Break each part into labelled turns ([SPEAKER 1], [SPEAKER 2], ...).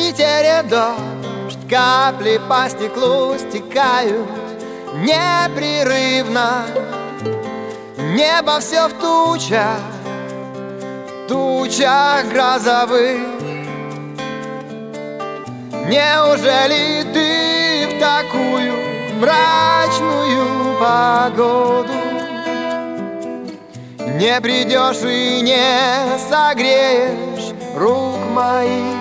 [SPEAKER 1] Питере дождь, капли по стеклу стекают непрерывно. Небо все в тучах грозовых. Неужели ты в такую мрачную погоду не придешь и не согреешь рук моих?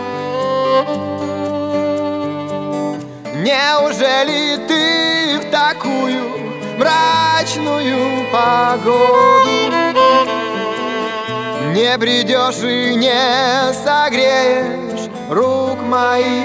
[SPEAKER 1] Неужели ты в такую мрачную погоду не придешь и не согреешь рук моих?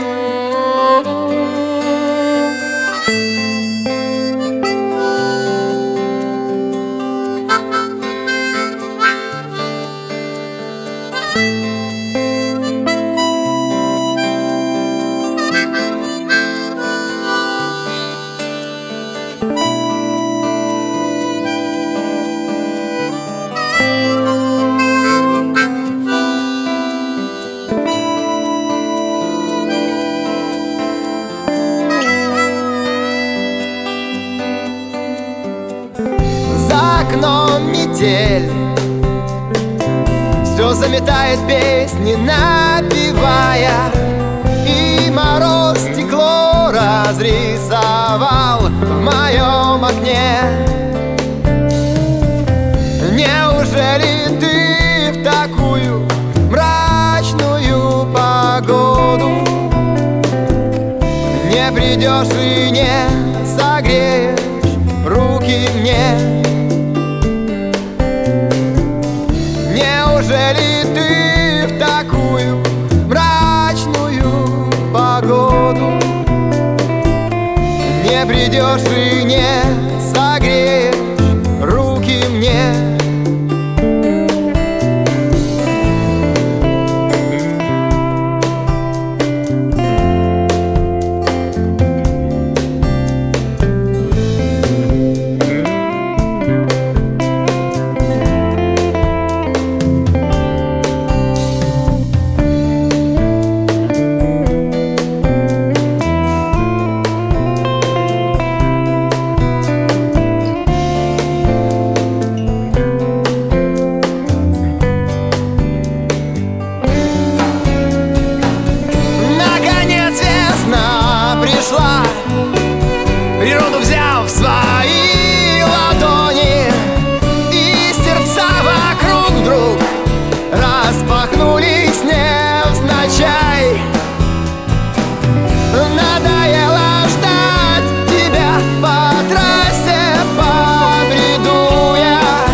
[SPEAKER 1] За окном метель, все заметает песни, напевая, и мороз стекло разрисовал в моем окне. Неужели ты в такую мрачную погоду не придешь и не согреешь руки мне? Неужели ты в такую мрачную погоду не придешь и не согреешь руки мне? Природу взяв в свои ладони, и сердца вокруг вдруг распахнулись невзначай. Надоело ждать тебя по трассе, побреду я.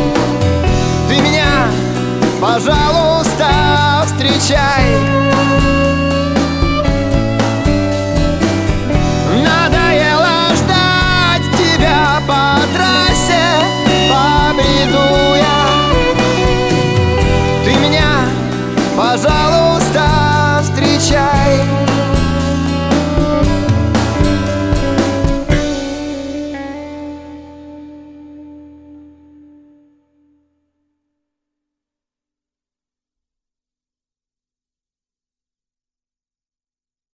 [SPEAKER 1] Ты меня, пожалуйста, встречай.